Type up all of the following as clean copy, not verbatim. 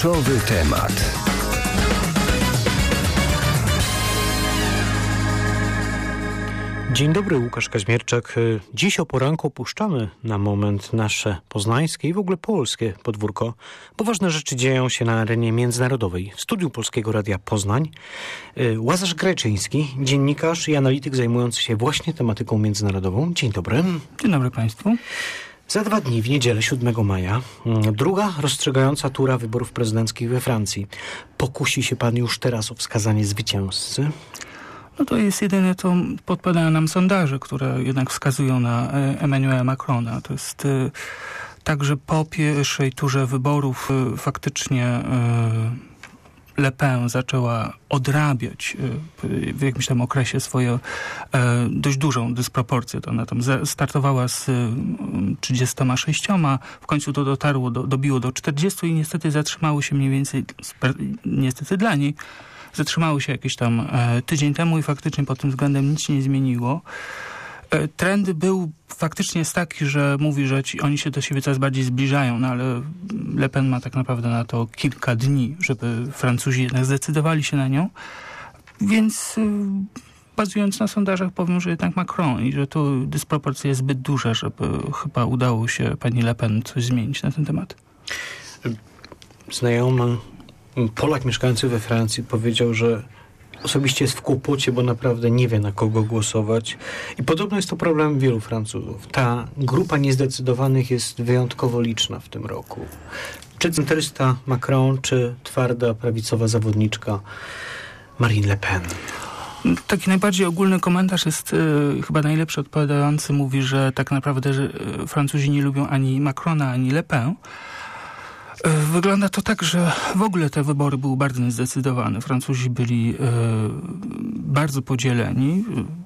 Kluczowy temat. Dzień dobry, Łukasz Kaźmierczak. Dziś o poranku opuszczamy na moment nasze poznańskie i w ogóle polskie podwórko, bo ważne rzeczy dzieją się na arenie międzynarodowej. W studiu Polskiego Radia Poznań Łazarz Grajczyński, dziennikarz i analityk zajmujący się właśnie tematyką międzynarodową. Dzień dobry. Dzień dobry Państwu. Za 2 dni, w niedzielę 7 maja, druga rozstrzygająca tura wyborów prezydenckich we Francji. Pokusi się pan już teraz o wskazanie zwycięzcy? No to jest jedyne, co podpowiadają nam sondaże, które jednak wskazują na Emmanuela Macrona. To jest tak, że po pierwszej turze wyborów faktycznie Le Pen zaczęła odrabiać w jakimś tam okresie swoją dość dużą dysproporcję. Ona tam startowała z 36, w końcu to dobiło do 40 i niestety zatrzymały się mniej więcej, niestety dla niej, zatrzymały się jakieś tam tydzień temu i faktycznie pod tym względem nic się nie zmieniło. Trend był faktycznie jest taki, że mówi, że oni się do siebie coraz bardziej zbliżają, no ale Le Pen ma tak naprawdę na to kilka dni, żeby Francuzi jednak zdecydowali się na nią. Więc bazując na sondażach powiem, że jednak Macron i że tu dysproporcja jest zbyt duża, żeby chyba udało się pani Le Pen coś zmienić na ten temat. Znajomy Polak mieszkający we Francji powiedział, że osobiście jest w kłopocie, bo naprawdę nie wie, na kogo głosować. I podobno jest to problem wielu Francuzów. Ta grupa niezdecydowanych jest wyjątkowo liczna w tym roku. Czy centrysta Macron, czy twarda prawicowa zawodniczka Marine Le Pen? Taki najbardziej ogólny komentarz jest chyba najlepszy odpowiadający. Mówi, że tak naprawdę że Francuzi nie lubią ani Macrona, ani Le Pen. Wygląda to tak, że w ogóle te wybory były bardzo niezdecydowane. Francuzi byli bardzo podzieleni.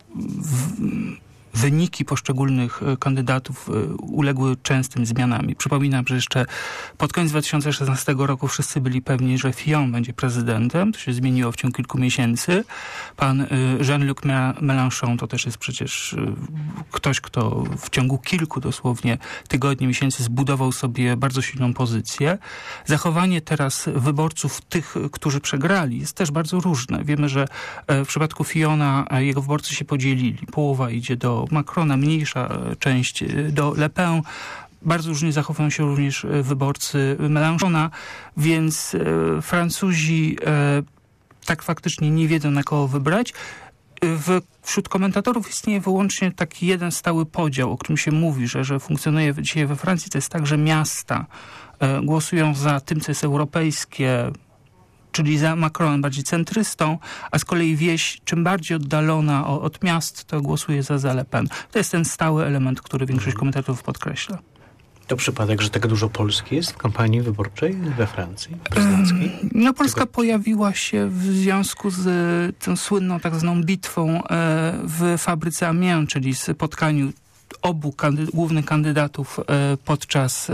Wyniki poszczególnych kandydatów uległy częstym zmianami. Przypominam, że jeszcze pod koniec 2016 roku wszyscy byli pewni, że Fillon będzie prezydentem. To się zmieniło w ciągu kilku miesięcy. Pan Jean-Luc Mélenchon to też jest przecież ktoś, kto w ciągu kilku dosłownie tygodni, miesięcy zbudował sobie bardzo silną pozycję. Zachowanie teraz wyborców tych, którzy przegrali, jest też bardzo różne. Wiemy, że w przypadku Fillona jego wyborcy się podzielili. Połowa idzie do Macrona, mniejsza część do Le Pen. Bardzo różnie zachowują się również wyborcy Mélenchona, więc Francuzi tak faktycznie nie wiedzą, na kogo wybrać. Wśród komentatorów istnieje wyłącznie taki jeden stały podział, o którym się mówi, że funkcjonuje dzisiaj we Francji. To jest tak, że miasta głosują za tym, co jest europejskie, czyli za Macronem, bardziej centrystą, a z kolei wieś, czym bardziej oddalona od miast, to głosuje za Le Pen. To jest ten stały element, który większość komentatorów podkreśla. To przypadek, że tak dużo Polski jest w kampanii wyborczej we Francji prezydenckiej? No Polska pojawiła się w związku z tą słynną tak zwaną bitwą w fabryce Amiens, czyli spotkaniu obu głównych kandydatów podczas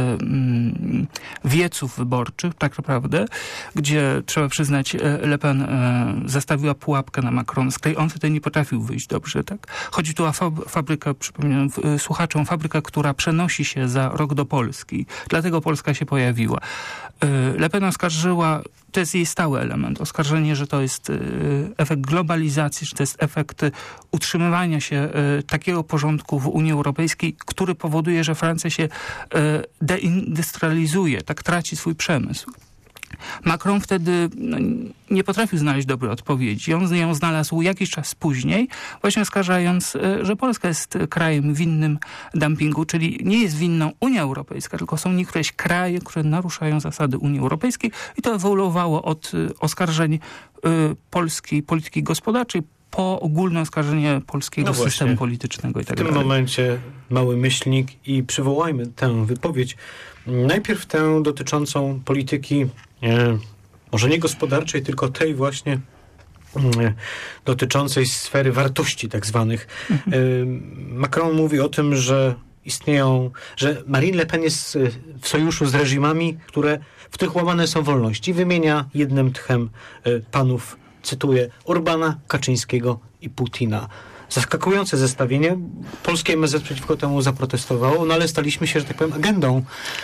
wieców wyborczych, tak naprawdę, gdzie trzeba przyznać, Le Pen zastawiła pułapkę na Macron, z której on wtedy nie potrafił wyjść dobrze. Tak? Chodzi tu o fabrykę, przypominam słuchaczom, fabrykę, która przenosi się za rok do Polski. Dlatego Polska się pojawiła. Le Pen oskarżyła, to jest jej stały element, oskarżenie, że to jest efekt globalizacji, że to jest efekt utrzymywania się takiego porządku w Unii Europejskiej, który powoduje, że Francja się deindustrializuje, tak traci swój przemysł. Macron wtedy nie potrafił znaleźć dobrej odpowiedzi. On ją znalazł jakiś czas później, właśnie oskarżając, że Polska jest krajem winnym dumpingu, czyli nie jest winną Unia Europejska, tylko są niektóre kraje, które naruszają zasady Unii Europejskiej i to ewoluowało od oskarżeń polskiej polityki gospodarczej po ogólne oskarżenie polskiego systemu politycznego i tak dalej. W tym momencie mały myślnik i przywołajmy tę wypowiedź. Najpierw tę dotyczącą polityki może nie gospodarczej, tylko tej właśnie dotyczącej sfery wartości tak zwanych. Macron mówi o tym, że istnieją, że Marine Le Pen jest w sojuszu z reżimami, w których łamane są wolności. Wymienia jednym tchem panów, cytuję, Orbana, Kaczyńskiego i Putina. Zaskakujące zestawienie. Polskie MSZ przeciwko temu zaprotestowało, no ale staliśmy się, że tak powiem, agendą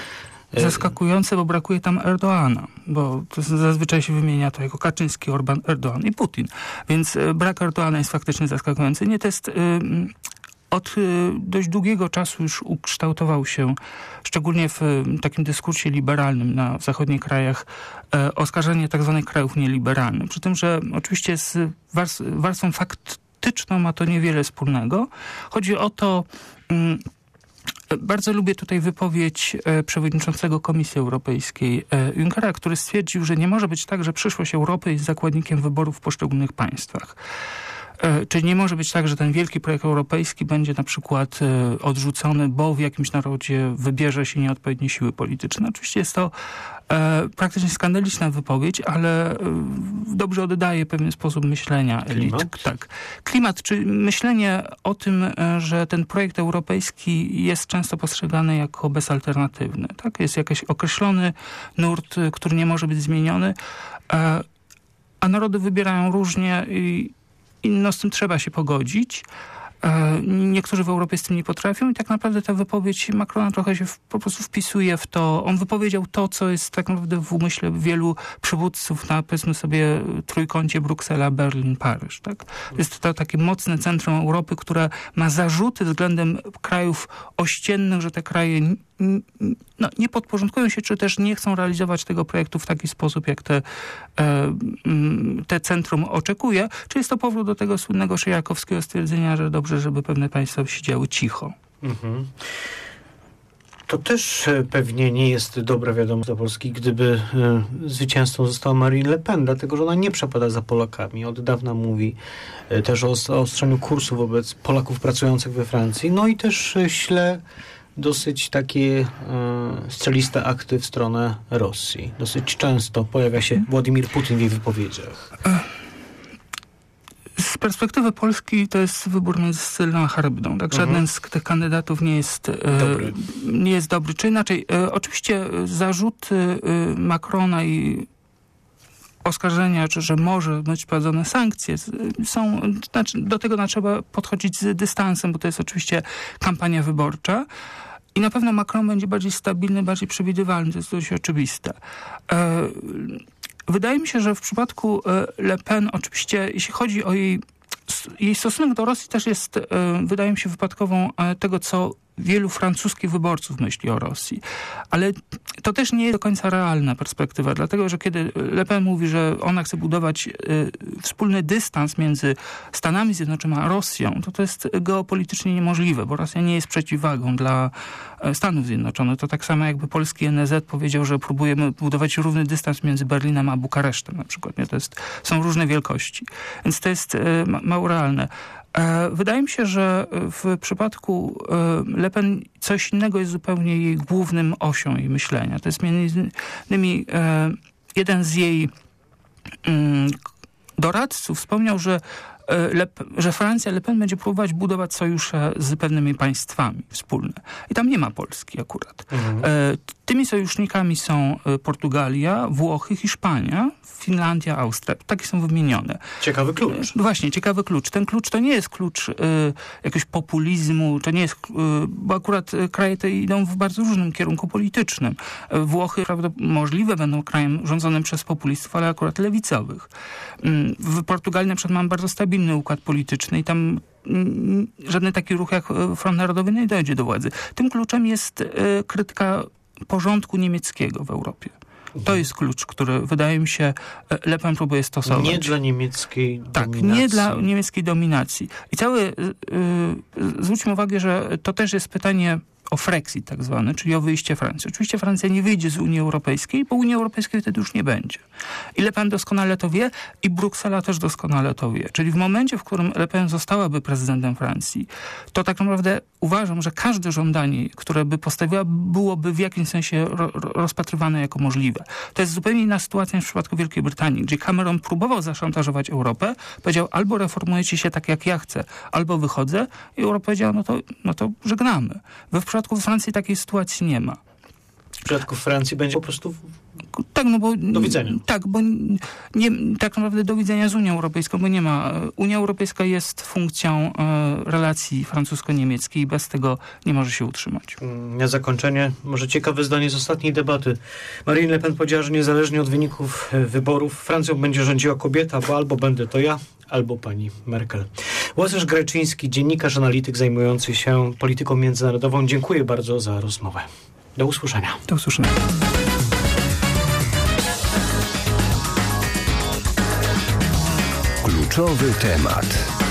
Zaskakujące, bo brakuje tam Erdoğana, bo to zazwyczaj się wymienia to jako Kaczyński, Orbán, Erdoğan i Putin. Więc brak Erdoğana jest faktycznie zaskakujący. Nie, to jest... Od dość długiego czasu już ukształtował się, szczególnie w takim dyskursie liberalnym w zachodnich krajach, oskarżenie tak zwanych krajów nieliberalnych. Przy tym, że oczywiście z warstwą faktyczną ma to niewiele wspólnego. Chodzi o to, bardzo lubię tutaj wypowiedź przewodniczącego Komisji Europejskiej Junckera, który stwierdził, że nie może być tak, że przyszłość Europy jest zakładnikiem wyborów w poszczególnych państwach. Czyli nie może być tak, że ten wielki projekt europejski będzie na przykład odrzucony, bo w jakimś narodzie wybierze się nieodpowiednie siły polityczne. Oczywiście jest to praktycznie skandaliczna wypowiedź, ale dobrze oddaje pewien sposób myślenia elit. Klimat? Tak. Klimat, czy myślenie o tym, że ten projekt europejski jest często postrzegany jako bezalternatywny. Tak? Jest jakiś określony nurt, który nie może być zmieniony, a narody wybierają różnie i z tym trzeba się pogodzić. Niektórzy w Europie z tym nie potrafią i tak naprawdę ta wypowiedź Macrona trochę się po prostu wpisuje w to. On wypowiedział to, co jest tak naprawdę w umyśle wielu przywódców na, powiedzmy sobie, trójkącie Bruksela, Berlin, Paryż. Tak? Jest to takie mocne centrum Europy, które ma zarzuty względem krajów ościennych, że te kraje nie podporządkują się, czy też nie chcą realizować tego projektu w taki sposób, jak te centrum oczekuje. Czy jest to powrót do tego słynnego szyjakowskiego stwierdzenia, że dobrze, żeby pewne państwa siedziały cicho. Mhm. To też pewnie nie jest dobra wiadomość dla Polski, gdyby zwycięzcą została Marine Le Pen, dlatego że ona nie przepada za Polakami. Od dawna mówi też o zaostrzeniu kursu wobec Polaków pracujących we Francji. No i też śle dosyć takie strzeliste akty w stronę Rosji. Dosyć często pojawia się Władimir Putin w jej wypowiedziach. Z perspektywy Polski to jest wybór między Scyllą a Charybdą. Tak, żaden z tych kandydatów nie jest dobry. Czy inaczej, oczywiście zarzuty Macrona i oskarżenia, że może być wprowadzone sankcje, do tego trzeba podchodzić z dystansem, bo to jest oczywiście kampania wyborcza. I na pewno Macron będzie bardziej stabilny, bardziej przewidywalny, to jest dość oczywiste. Wydaje mi się, że w przypadku Le Pen oczywiście, jeśli chodzi o jej stosunek do Rosji, też jest, wydaje mi się, wypadkową tego, co wielu francuskich wyborców myśli o Rosji. Ale to też nie jest do końca realna perspektywa, dlatego że kiedy Le Pen mówi, że ona chce budować wspólny dystans między Stanami Zjednoczonymi a Rosją, to jest geopolitycznie niemożliwe, bo Rosja nie jest przeciwwagą dla Stanów Zjednoczonych. To tak samo jakby polski NZ powiedział, że próbujemy budować równy dystans między Berlinem a Bukaresztem na przykład. Nie? Są różne wielkości. Więc to jest mało realne. Wydaje mi się, że w przypadku Le Pen coś innego jest zupełnie jej głównym osią jej myślenia. To jest między innymi jeden z jej doradców wspomniał, że Francja, Le Pen będzie próbować budować sojusze z pewnymi państwami wspólne. I tam nie ma Polski akurat. Tymi sojusznikami są Portugalia, Włochy, Hiszpania, Finlandia, Austria. Takie są wymienione. Ciekawy klucz. Właśnie, ciekawy klucz. Ten klucz to nie jest klucz jakiegoś populizmu, to nie jest, bo akurat kraje te idą w bardzo różnym kierunku politycznym. Włochy możliwe będą krajem rządzonym przez populistów, ale akurat lewicowych. W Portugalii na przykład mamy bardzo stabilny układ polityczny i tam żaden taki ruch jak Front Narodowy nie dojdzie do władzy. Tym kluczem jest krytyka porządku niemieckiego w Europie. To jest klucz, który wydaje mi się Le Pen próbuje stosować. Nie dla niemieckiej dominacji. Tak, nie dla niemieckiej dominacji. I zwróćmy uwagę, że to też jest pytanie o Frexit tak zwany, czyli o wyjście Francji. Oczywiście Francja nie wyjdzie z Unii Europejskiej, bo Unii Europejskiej wtedy już nie będzie. I Le Pen doskonale to wie i Bruksela też doskonale to wie. Czyli w momencie, w którym Le Pen zostałaby prezydentem Francji, to tak naprawdę uważam, że każde żądanie, które by postawiła, byłoby w jakimś sensie rozpatrywane jako możliwe. To jest zupełnie inna sytuacja niż w przypadku Wielkiej Brytanii, gdzie Cameron próbował zaszantażować Europę, powiedział albo reformujecie się tak jak ja chcę, albo wychodzę i Europa powiedziała, no to żegnamy. W przypadku Francji takiej sytuacji nie ma. W przypadku Francji będzie po prostu Tak, no bo... do widzenia. Tak, bo tak naprawdę do widzenia z Unią Europejską, bo nie ma. Unia Europejska jest funkcją relacji francusko-niemieckiej i bez tego nie może się utrzymać. Na zakończenie może ciekawe zdanie z ostatniej debaty. Marine Le Pen powiedziała, że niezależnie od wyników wyborów Francją będzie rządziła kobieta, bo albo będę to ja, albo pani Merkel. Łazasz Greczyński, dziennikarz, analityk zajmujący się polityką międzynarodową. Dziękuję bardzo za rozmowę. Do usłyszenia. Do usłyszenia. Kluczowy temat.